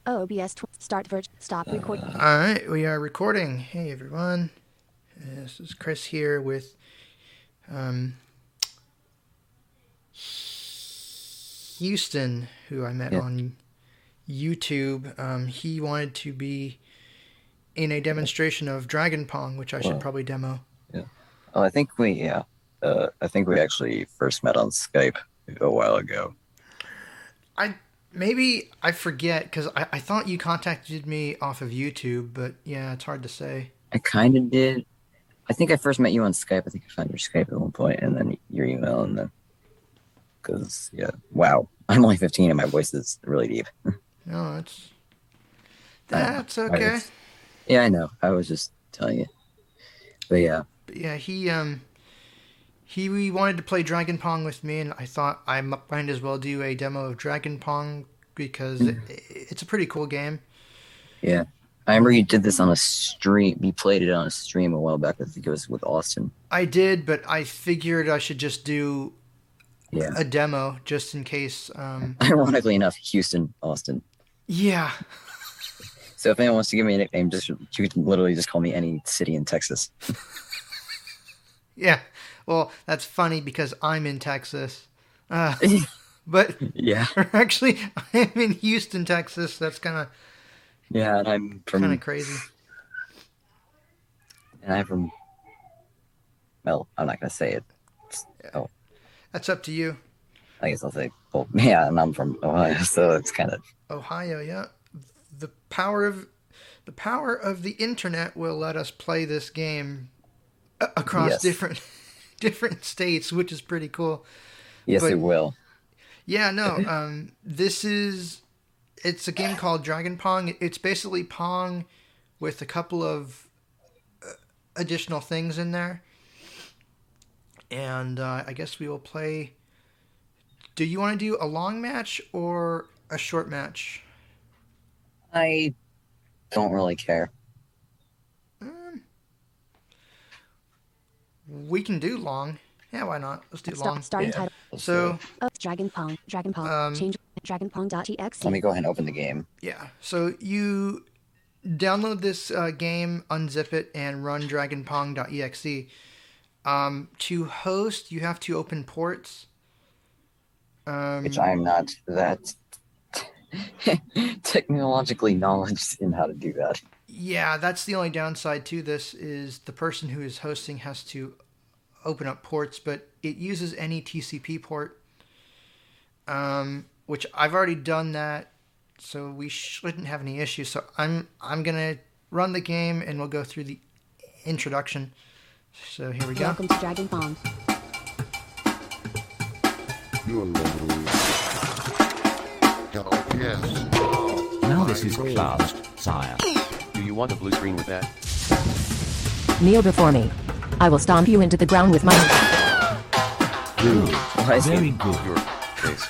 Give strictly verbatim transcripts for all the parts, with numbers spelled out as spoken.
O B S tw- start virgin stop record. All right, we are recording. Hey everyone, this is Chris here with um, Houston, who I met Yeah. on YouTube. Um, he wanted to be in a demonstration of Dragon Pong, which I should Wow. probably demo. Yeah. Oh, I think we, yeah. Uh, I think we actually first met on Skype a while ago. I maybe I forget because I, I thought you contacted me off of YouTube, but yeah, it's hard to say. I kind of did. I think I first met you on Skype. I think I found your Skype at one point, and then your email, and then because yeah, wow, I'm only fifteen and my voice is really deep. No, that's I don't know. that's I okay. was- yeah, I know. I was just telling you, but yeah, But yeah, he um he wanted to play Dragon Pong with me, and I thought I m- might as well do a demo of Dragon Pong because it, it's a pretty cool game. yeah. I remember you did this on a stream. You played it on a stream a while back. I think it was with Austin. I did, but I figured I should just do Yeah. a demo just in case. Um, Ironically enough, Houston, Austin. yeah, So if anyone wants to give me a nickname, just you can literally just call me any city in Texas. yeah. Well, that's funny because I'm in Texas, uh, but Yeah. actually I'm in Houston, Texas. That's kind of Yeah, and I'm from kind of crazy. and I'm from well, I'm not gonna say it. Oh, That's up to you. I guess I'll say well, yeah, and I'm from Ohio, so it's kind of Ohio, yeah. The power of the power of the internet will let us play this game a- across Yes. different different states, which is pretty cool. yes, But- it will. Yeah, no. Um, this is it's a game called Dragon Pong. It's basically Pong with a couple of uh, additional things in there. And uh, I guess we will play. Do you want to do a long match or a short match? I don't really care. Um, we can do long. Yeah, why not? Let's do long. Stop starting Yeah. title. So, Oh, Dragon Pong. Dragon Pong. Um, Change Dragon Pong.exe. Let me go ahead and open the game. yeah. So you download this uh, game, unzip it, and run dragonpong.exe. Um, to host, you have to open ports. Um, Which I'm not that technologically knowledge in how to do that. yeah, that's the only downside to this is the person who is hosting has to open up ports, but it uses any T C P port, um, which I've already done that, so we shouldn't have any issues. So I'm I'm gonna run the game and we'll go through the introduction. So here we go. Welcome to Dragon Pong. You're lovely. Oh, yes. Now this is classed, sire. Do you want a blue screen with that? Kneel before me. I will stomp you into the ground with my... Good. Why is Very he- good. Your face.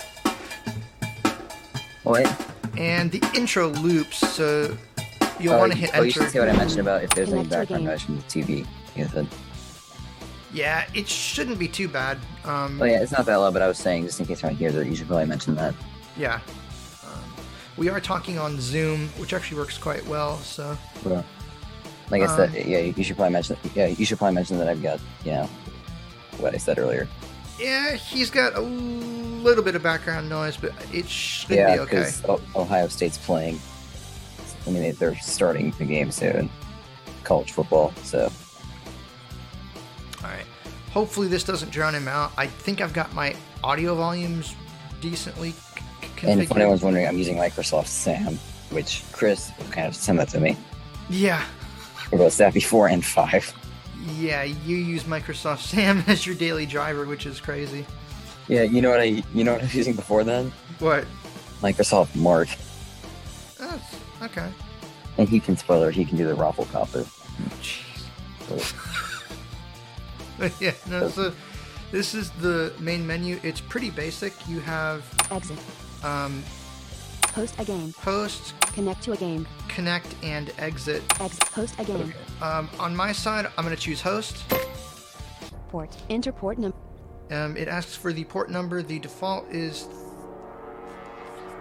What? And the intro loops, so you'll Oh, want to you- hit oh, you should enter. see what I mentioned about if there's any Connect to a background game. noise from the T V. You said, Yeah, it shouldn't be too bad. Um, oh yeah, it's not that loud, but I was saying just in case anyone hears it, you should probably mention that. Yeah. Um, we are talking on Zoom, which actually works quite well. So Well, like I Um, said, yeah, you should probably mention. Yeah, you should probably mention that I've got, you know, what I said earlier. yeah, he's got a little bit of background noise, but it should yeah, be okay. because Ohio State's playing. I mean, they- they're starting the game soon, college football. So All right. Hopefully this doesn't drown him out. I think I've got my audio volumes decently c- and if configured. anyone's wondering, I'm using Microsoft Sam, which Chris kind of sent that to me Yeah, for both Sappy four and five. yeah. You use Microsoft Sam as your daily driver, which is crazy. Yeah, you know what I you know what I was using before then? What? Microsoft Mark, Oh, okay. and he can spoiler. He can do the raffle copper. Jeez. Yeah. No. So this is the main menu. It's pretty basic. You have Exit. um, Host a game. host, Connect to a game. connect, and exit. Exit. Host a game. Um, on my side, I'm going to choose host. Port. Enter port number. Um, it asks for the port number. The default is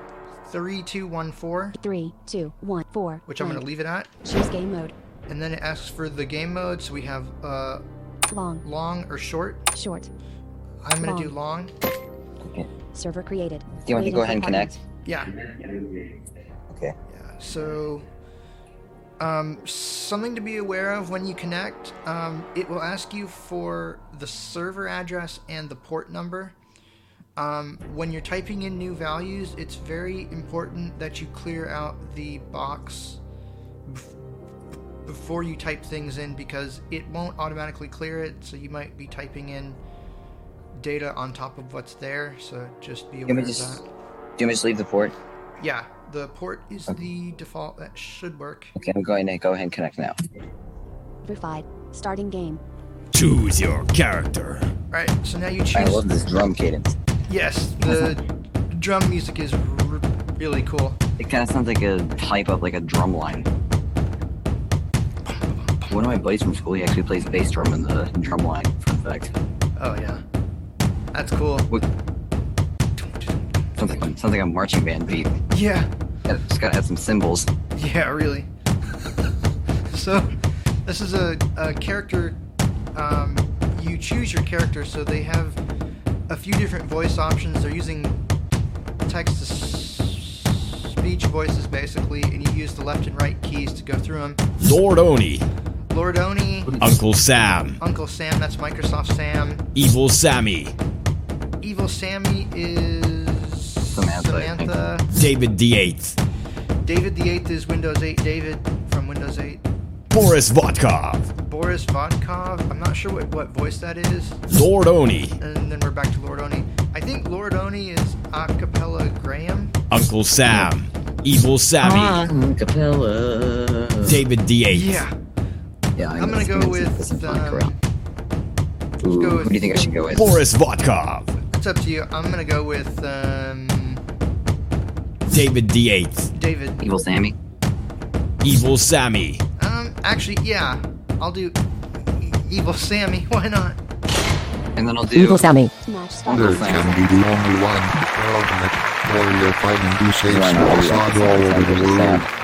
three two one four, Three, two, one, four. which I'm going to blank. leave it at. Choose game mode. And then it asks for the game mode. So we have uh, Long, long or short. short. I'm going to do long. Okay. Server created. Do you want me to go ahead and connect? Yeah. Okay. Yeah. So, um, something to be aware of when you connect. Um, it will ask you for the server address and the port number. Um, when you're typing in new values, it's very important that you clear out the box bef- before you type things in, because it won't automatically clear it. So you might be typing in data on top of what's there. So just be Do you aware want me of to just, that. do you want me to just leave the port? Yeah, the port is the default. That should work. Okay, I'm going to go ahead and connect now. Verified. Starting game. Choose your character. Right, so now you choose. I love this drum cadence. Yes, the drum music is r- really cool. It kind of sounds like a hype up, like a drum line. One of my buddies from school, he actually plays bass drum in the drum line, fun fact. Oh yeah, that's cool. What? Sounds like, sounds like a marching band beat. Yeah, Yeah, just gotta add some cymbals. yeah, really. So, this is a, a character. Um, you choose your character, so they have a few different voice options. They're using text to s- speech voices basically, and you use the left and right keys to go through them. Lord Oni. Lord Oni, Uncle Sam. Uncle Sam, that's Microsoft Sam. Evil Sammy. Evil Sammy is Samantha, I think. Samantha. David the Eighth. David the Eighth is Windows eight David from Windows eight. Boris Vodkov. Boris Vodkov, I'm not sure what, what voice that is. Lord Oni. And then we're back to Lord Oni. I think Lord Oni is Acapella Graham. Uncle Sam. Evil Sammy. Capella. David the Eighth. Yeah. Yeah, I I'm gonna know, go it's- it's with. a fun Um, corral. Ooh, go with- who do you think I should go with? Boris Vodkov. it's up to you. I'm gonna go with um, David the Eighth. David. Evil Sammy. Evil Sammy. Um, actually, yeah. I'll do E- Evil Sammy. Why not? And then I'll do Evil Sammy. Match There started. can be the only one. Ultimate warrior fighting Crusade Why not? I'll do saga all over the Evil world. Sam.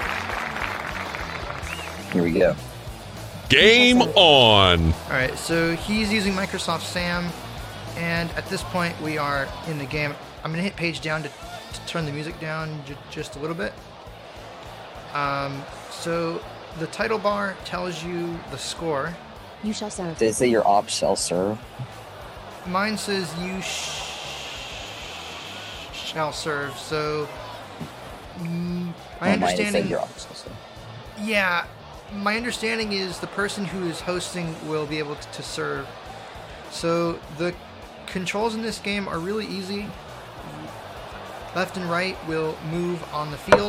Here we go. Game on! Alright, so he's using Microsoft Sam, and at this point we are in the game. I'm going to hit page down to, to turn the music down j- just a little bit. Um, so the title bar tells you the score. You shall serve. Did it say your op shall serve? Mine says you sh- shall serve, so mm, my Oh, mine, it said understanding... your op shall serve. Yeah, my understanding is the person who is hosting will be able to, to serve. So the controls in this game are really easy. Left and right will move on the field.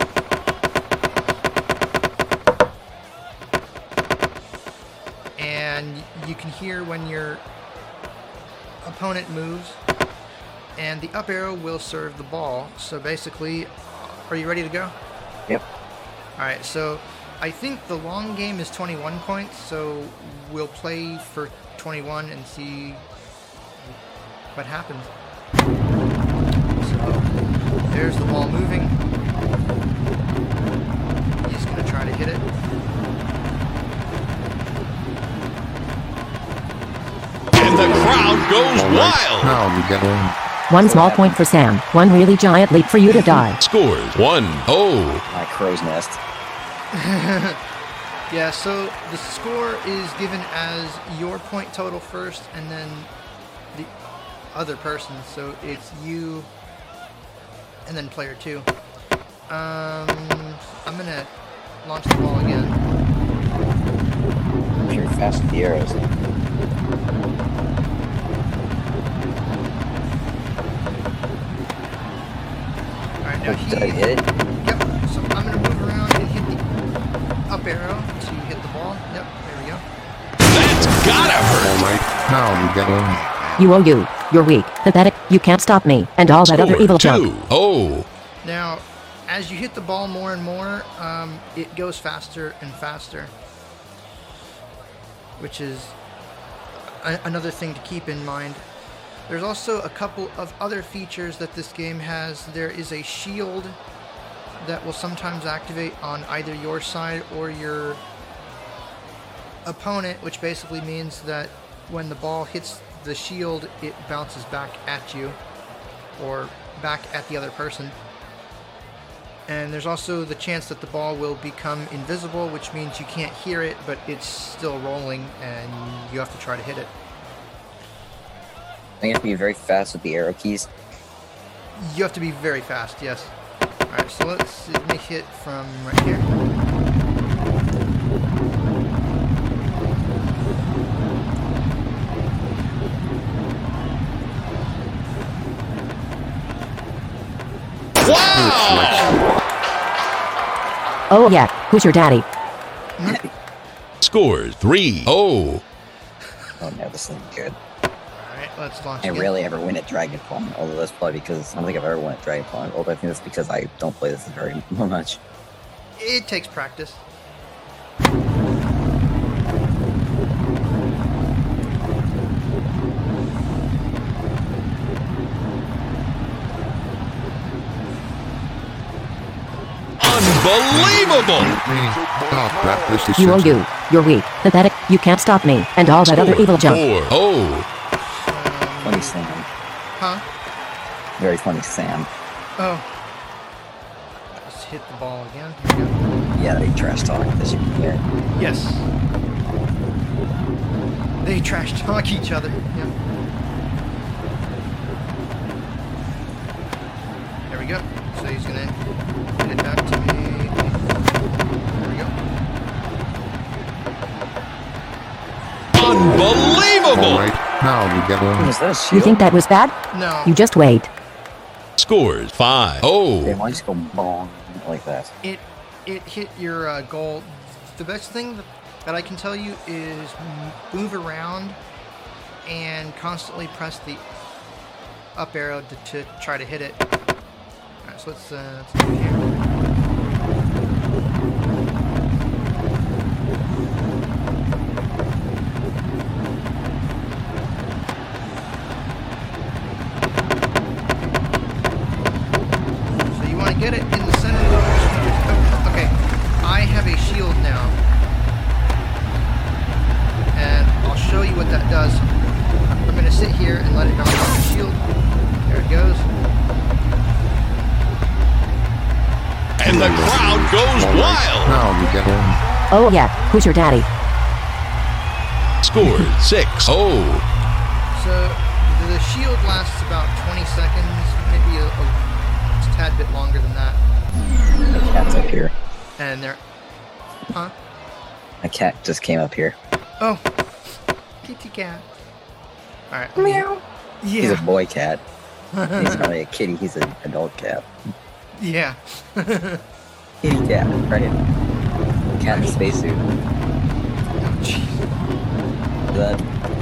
And you can hear when your opponent moves. And the up arrow will serve the ball. So basically, are you ready to go? Yep. Alright, so I think the long game is twenty-one points, so we'll play for twenty-one and see what happens. So, there's the ball moving. He's going to try to hit it. And the crowd goes All right, wild! now we get on. One small point for Sam. One really giant leap for you to die. Scores one oh. My crow's nest. Yeah, so the score is given as your point total first, and then the other person. So it's you, and then player two. Um, I'm gonna launch the ball again. Pure fast with the arrows. All right, now Oh, did I he. hit it? Yep. So I'm gonna move around and hit the up arrow to hit the ball. Yep. There we go. That's gotta hurt! All right, now we get on. You oh you. You're weak, pathetic, you can't stop me, and all that other evil junk. two oh. Now, as you hit the ball more and more, um, it goes faster and faster, which is a- another thing to keep in mind. There's also a couple of other features that this game has. There is a shield that will sometimes activate on either your side or your opponent, which basically means that when the ball hits the shield, it bounces back at you or back at the other person. And there's also the chance that the ball will become invisible, which means you can't hear it, but it's still rolling and you have to try to hit it. I have to be very fast with the arrow keys. You have to be very fast, yes. Alright, so let's let me hit from right here. Wow! Oh yeah, who's your daddy? Scores three oh. Oh no, this isn't good. Alright, let's launch I again. rarely ever win at Dragonfall, although that's probably because I don't think I've ever won at Dragonfall, although I think that's because I don't play this very much. It takes practice. Unbelievable! Stop that. This is You or censored. you. You're weak, pathetic, you can't stop me, and all that other evil junk. Four oh. Funny Sam. Huh? Very funny Sam. Oh. Let's hit the ball again. Here we go. Yeah, they trash talk, as you can hear. Yes. They trash talk each other. Yeah. There we go. So he's gonna hit it back to me. There we go. Unbelievable! All right, now you get on. Was that a You shield? think that was bad? No. You just wait. Scores five They oh. might just go bong like that. It it hit your uh, goal. The best thing that, that I can tell you is m- move around and constantly press the up arrow to, to try to hit it. Alright, so let's, uh, let's do it here. So you want to get it in the center. Oh, okay, I have a shield now, and I'll show you what that does. I'm going to sit here and let it bounce off the shield. There it goes. And the crowd goes wild. Now you get on. Oh yeah, who's your daddy? Scores six oh. So the shield lasts about twenty seconds, maybe a, a tad bit longer than that. The cat's up here. And there, huh? A cat just came up here. Oh, kitty cat. All right. Meow. He's a Yeah. boy cat. He's not really a kitty, he's an adult cat. Yeah. Kitty cat, right? Cat in a spacesuit. Oh, jeez. That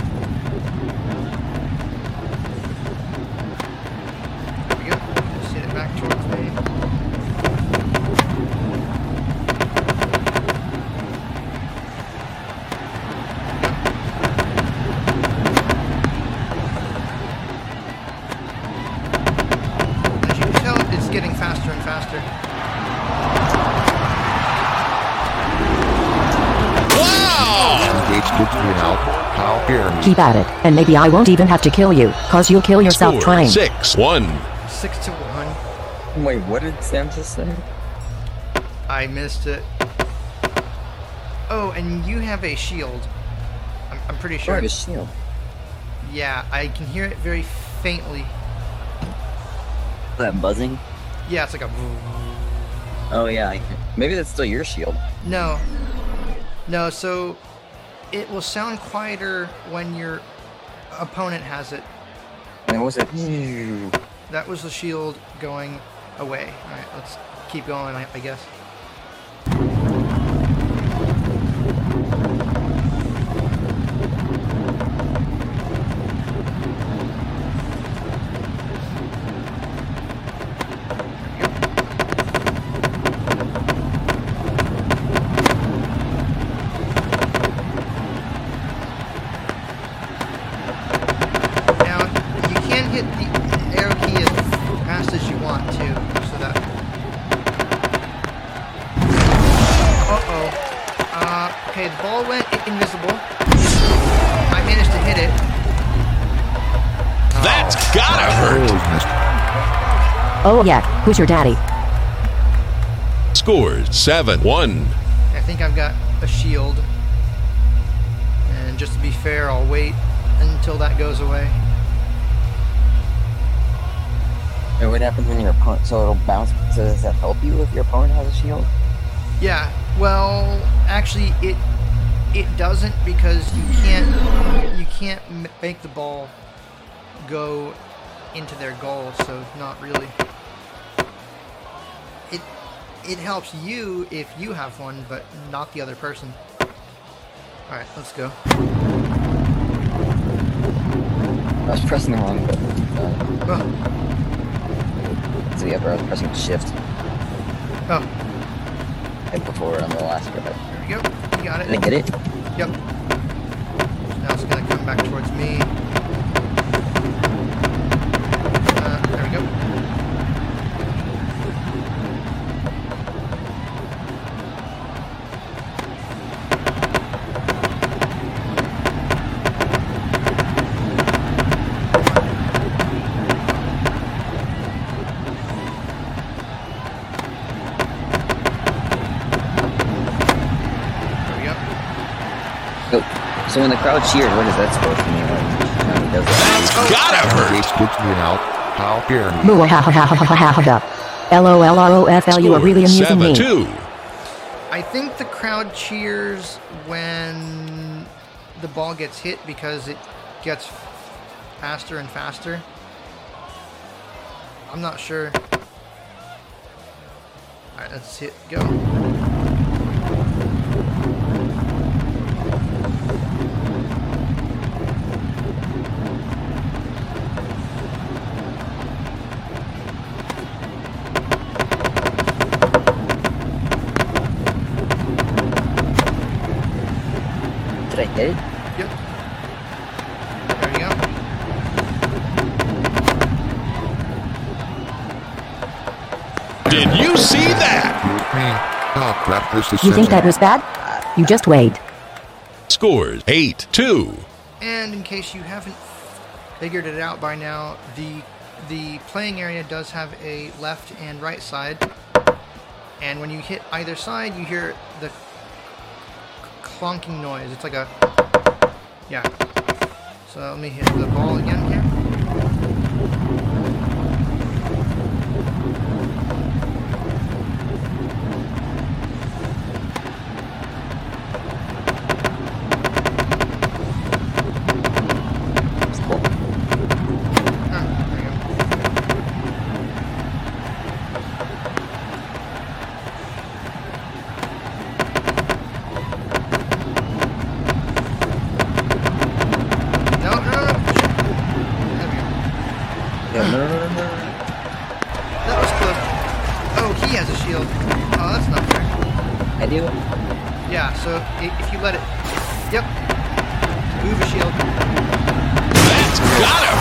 There we go. Just hit it back towards me. As you can tell, it's getting faster and faster. Wow! Engage the tree now. How dare me. Keep at it, and maybe I won't even have to kill you, cause you'll kill yourself Score trying. six one. Six to one. Wait, what did Sam just say? I missed it. Oh, and you have a shield. I'm, I'm pretty Sure. sure. A shield. Yeah, I can hear it very faintly. That buzzing? Yeah, it's like a. Oh yeah, I can. Maybe that's still your shield. No. No, so it will sound quieter when your opponent has it. And what was it? That was the shield going away. Alright, let's keep going, I, I guess. Now, you Okay, the ball went invisible. I managed to hit it. That's gotta hurt. Oh yeah, who's your daddy? Scores seven one. I think I've got a shield. And just to be fair, I'll wait until that goes away. And what happens when your opponent, so it'll bounce, so does that help you if your opponent has a shield? Yeah, well, actually, it it doesn't because you can't you can't m- make the ball go into their goal, so not really. It it helps you if you have one, but not the other person. All right, let's go. I was pressing the wrong button. Uh, Oh, so yeah, bro, I was pressing shift oh, right before on the last grab. there we go. You got Did I it. get it? Yep. Now it's gonna come back towards me. Uh, there we go. There we go. So, so when the crowd cheers, what is that supposed to mean? Like, how he does that? That's gotta hurt. This puts me out. How dare you? Moo ha ha ha ha ha ha ha. L O L R O F L, you are really amusing seven me. two. I think the crowd cheers when the ball gets hit because it gets faster and faster. I'm not sure. Alright, let's hit go. Did I hit it? Yep. There you go. Did you see that? Me. Oh crap, this is You think that was bad? You just wait. Scores eight two. And in case you haven't figured it out by now, the the playing area does have a left and right side. And when you hit either side, you hear the clonking noise. It's like a yeah. So let me hit the ball again here. It's cool. Ah, there you go. No, no, no, no. Push it. There we go. Yeah, no, no, no, no, no. That was close. Oh, he has a shield. Oh, that's not fair. I do. Yeah, so i- if you let it... Yep. Move a shield. That's gotta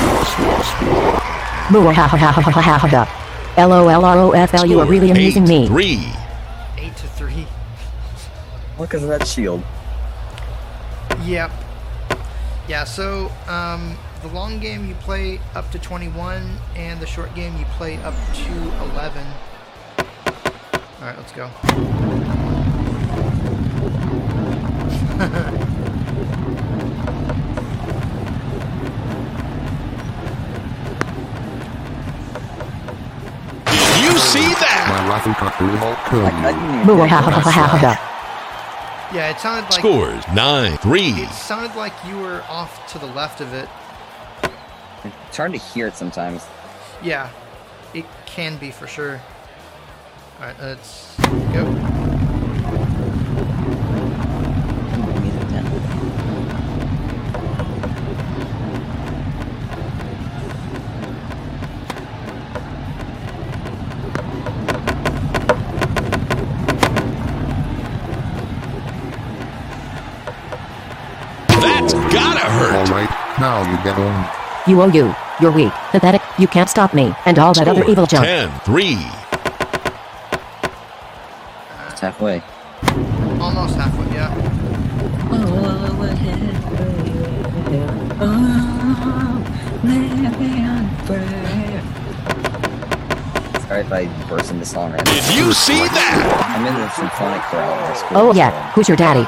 hurt. Moo ha ha ha ha ha ha ha. L O L R O F L, you are really amusing me. Three. eight to three. Look at that shield. Yep. Yeah, so um, the long game you play up to twenty-one, and the short game you play up to eleven. Alright, let's go. Did you see that? My rifle cocker will kill I, I you. didn't even Moo hear ha it. ha ha ha ha. Yeah, it sounded like... Scores nine three. It sounded like you were off to the left of it. It's hard to hear it sometimes. Yeah, it can be for sure. Alright, let's go. Music down. That's gotta hurt. Alright, now you get on. You oh you. You're weak, pathetic, you can't stop me, and all that other evil junk. ten three. It's halfway. Almost halfway, yeah. Sorry if I burst into song right Did you see that? I'm in the symphonic chorale in high school. Oh yeah, who's your daddy?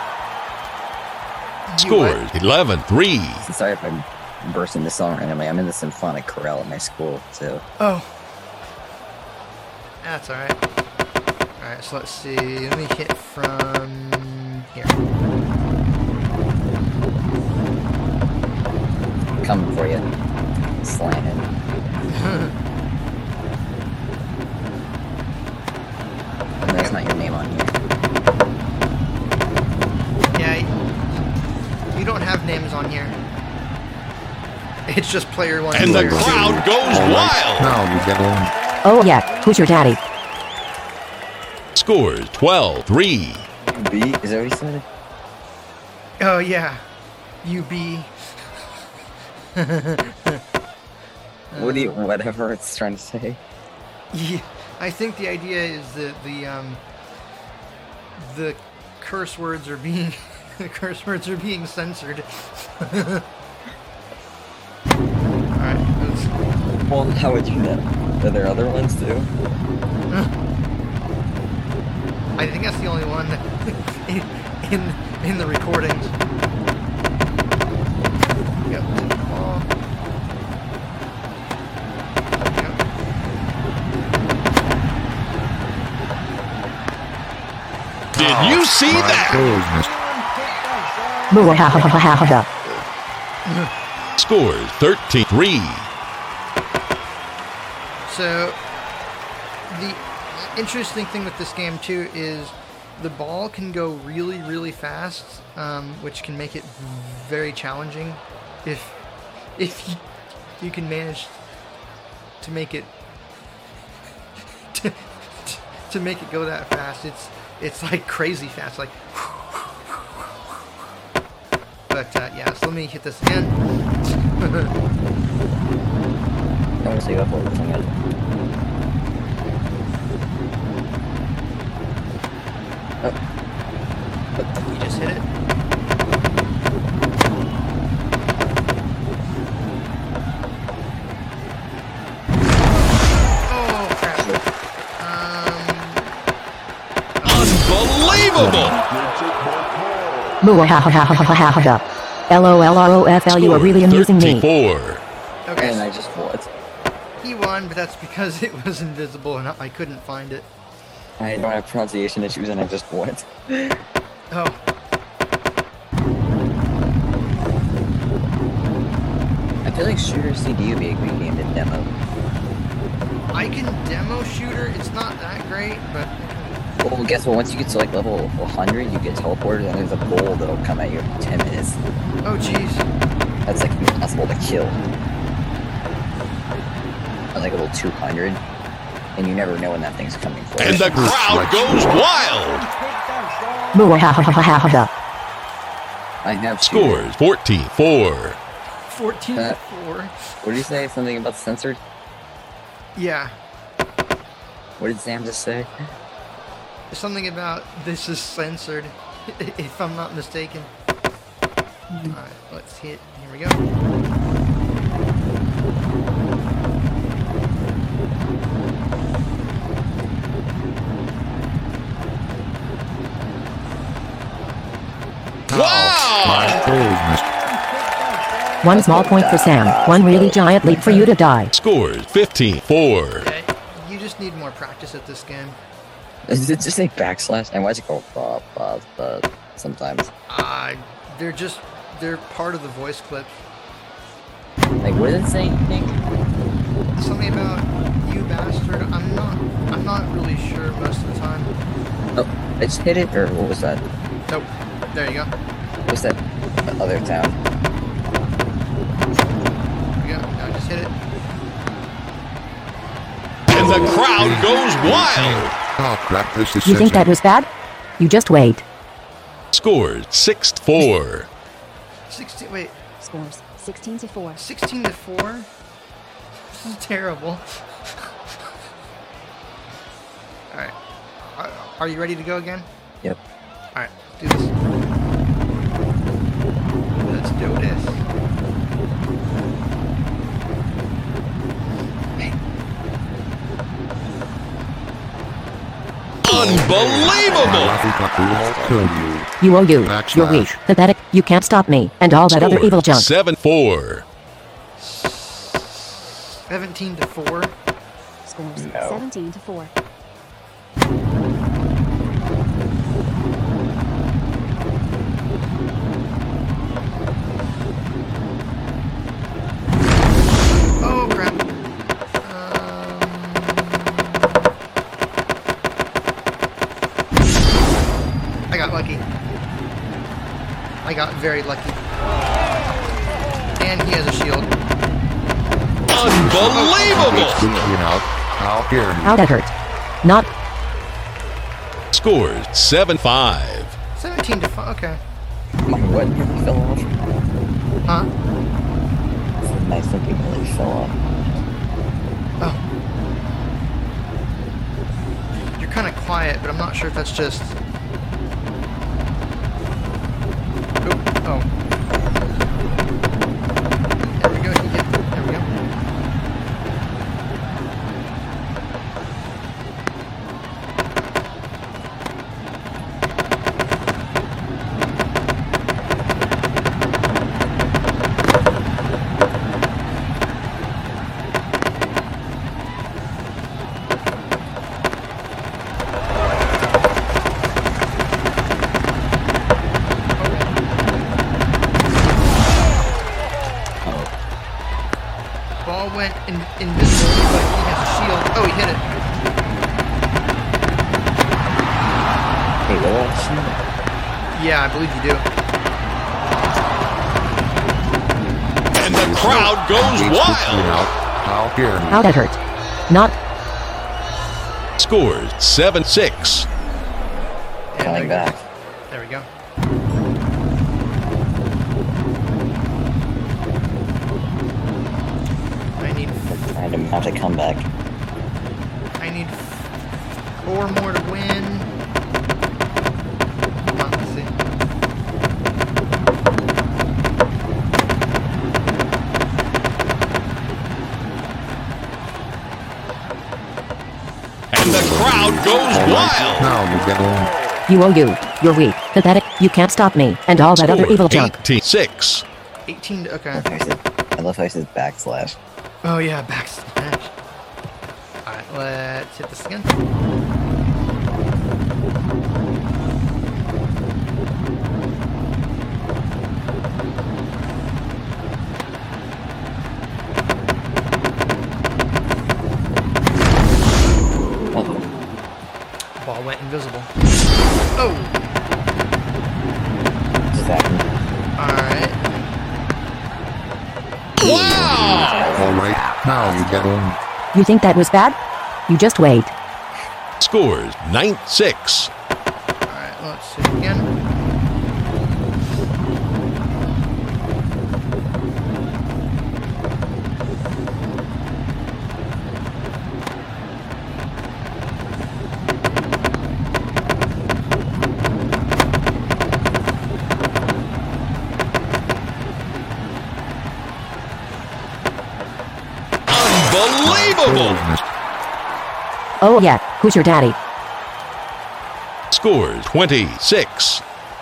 Scores eleven three. So sorry if I burst into song randomly. I'm in the symphonic chorale at my school, so. Oh. That's alright. Alright, so let's see. Let me hit from here. Coming for you. Slanted. And there's not your name on here. Yeah, you don't have names on here. It's just player one. And the player two. crowd goes wild. Now you get on. Oh yeah, who's your daddy? Scores twelve three. B? Is that what he said? Oh yeah, U B. What do you, whatever it's trying to say. Yeah, I think the idea is that the um the curse words are being the curse words are being censored. Alright, let's Well, how would you know? Are there other ones too? I think that's the only one that in in, in the recordings. Yep. Oh. Yep. Did you see that? Muahahahaha. Scores thirteen three. So, the interesting thing with this game too is the ball can go really, really fast, um, which can make it very challenging if if you, you can manage to make it to, to make it go that fast. It's it's like crazy fast, like. But uh, yeah, so let me hit this again. I want to see what we're looking at. You just hit it. Oh crap! Um, Unbelievable. Muahahahahaha. LOLROFL, you are really amusing me. thirty-four. okay, And so I just what? he won, but that's because it was invisible and I couldn't find it. I don't have pronunciation issues and I just what? Oh, I feel like Shooter C D would be a good game to demo. I can demo Shooter. It's not that great, but Well, guess what? Once you get to like level one hundred, you get teleported and there's a bull that'll come at you in ten minutes. oh jeez. That's like impossible to kill. At like level two hundred, and you never know when that thing's coming for. And the crowd goes wild. Muahahahaha. I have Shooter. Scores fourteen four. fourteen Uh, to four. What did you say? Something about censored? Yeah, What did Sam just say? something about this is censored, if I'm not mistaken. Alright, let's hit. Here we go. Wow. One small point for Sam, one really giant leap for you to die. Scores fifteen four. Okay, you just need more practice at this game. Does it just say backslash? And why does it go ba ba ba sometimes? Uh, they're just, they're part of the voice clip. Like, what did it say, you think? Something about you bastard. I'm not, I'm not really sure most of the time. Oh, I just hit it, or what was that? Nope. There you go. What's that other town? There you go. Now just hit it. And the crowd goes wild. Oh crap, this is You think that was bad? You just wait. Scores six four. sixteen, wait, Scores sixteen to four. sixteen to four? This is terrible. Alright. Are, are you ready to go again? Yep. Alright, do this. Let's do this. Hey. Unbelievable! You owe you. You're Backslash. weak. Pathetic. You can't stop me. And all that other Score, evil junk. seven four. seventeen to four. Scores No. seventeen to four. Oh crap. Um, I got lucky. I got very lucky. And he has a shield. Unbelievable! How dare you? How that hurt. Not. Scores seven five. seventeen to five. Okay. My what really fell off? Huh? My thinking really fell off. Oh. You're kind of quiet, but I'm not sure if that's just. Oop. Oh. There we go. He hit. There we go. Ball went in, invisible, but he has a shield. Oh, he hit it. Hey, what else? Yeah, I believe you do. And the crowd goes wild. How dare you? How that hurt. Not. Scores seven six. And Coming there- back. There we go. I need Trying to mount a comeback. I need four more to win. Come on, let's see. And the crowd goes wild. Now you get on. You owe you. You're weak. Pathetic. You can't stop me. And all that other evil junk. eighteen six. eighteen to, I okay. love how he says, I love how he says backslash. Oh yeah, backslash. Alright, let's hit this again. Oh, Ball went invisible. Oh! just happened. Alright. Wow! All right. Now you get on. You think that was bad? You just wait. Scores nine six. Alright, let's see again. Unbelievable! Oh yeah. Who's your daddy? Scores twenty-six.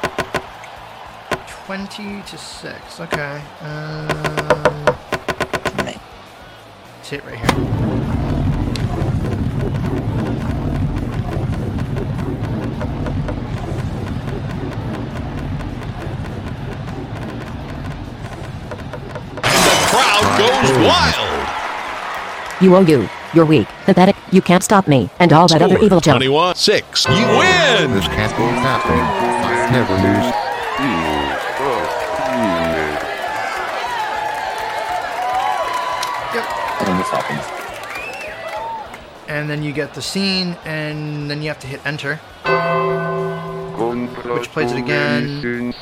twenty to six. Okay. Um, Me. let's hit right here. And the crowd goes wild. You owe you. You're weak. Pathetic. You can't stop me. And all that other Score evil junk. twenty-one six. You win! This can't be happening. Never lose. Yep. And then this happens. And then you get the scene, and then you have to hit enter. Which plays it again.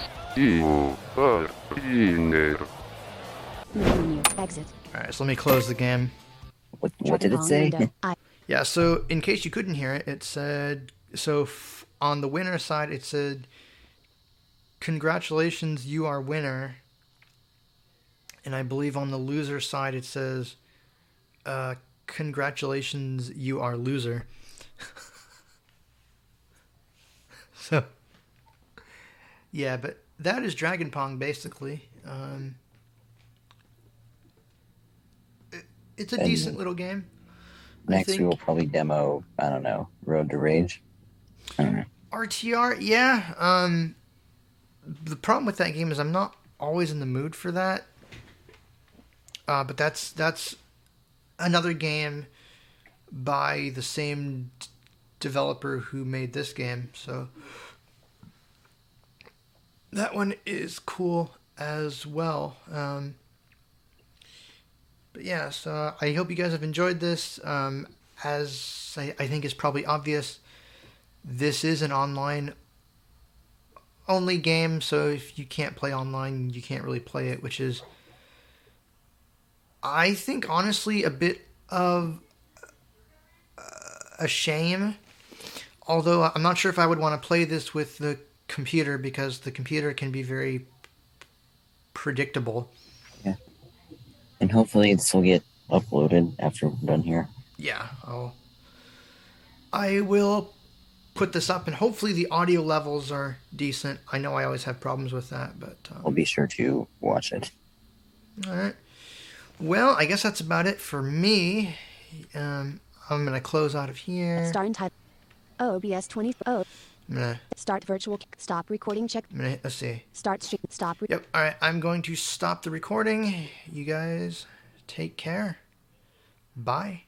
Menu. Exit. Alright, so let me close the game. What, what did it Dragon Ball say? window. I. Yeah, so in case you couldn't hear it, it said, so f- on the winner side, it said, "Congratulations, you are winner." And I believe on the loser side, it says, uh, "Congratulations, you are loser." So, yeah, but that is Dragon Pong, basically. Um, it, it's a And decent little game. I Next, think we will probably demo, I don't know, Road to Rage. I don't know. R T R, yeah. Um, the problem with that game is I'm not always in the mood for that. Uh, but that's that's another game by the same d- developer who made this game, so that one is cool as well. Um, but yeah, so I hope you guys have enjoyed this. Um, as I, I think is probably obvious, this is an online only game, so if you can't play online, you can't really play it, which is, I think, honestly, a bit of a shame. Although I'm not sure if I would want to play this with the computer, because the computer can be very predictable. Yeah. And hopefully this will get uploaded after we're done here. Yeah, I'll, I will put this up, and hopefully the audio levels are decent. I know I always have problems with that, but... Um, I'll be sure to watch it. All right. Well, I guess that's about it for me. Um, I'm going to close out of here. Start in type. O B S twenty. Oh. I'm gonna, Start virtual. Stop recording. Check. I'm gonna, let's see. Start stream. Stop. Re- Yep. All right. I'm going to stop the recording. You guys take care. Bye.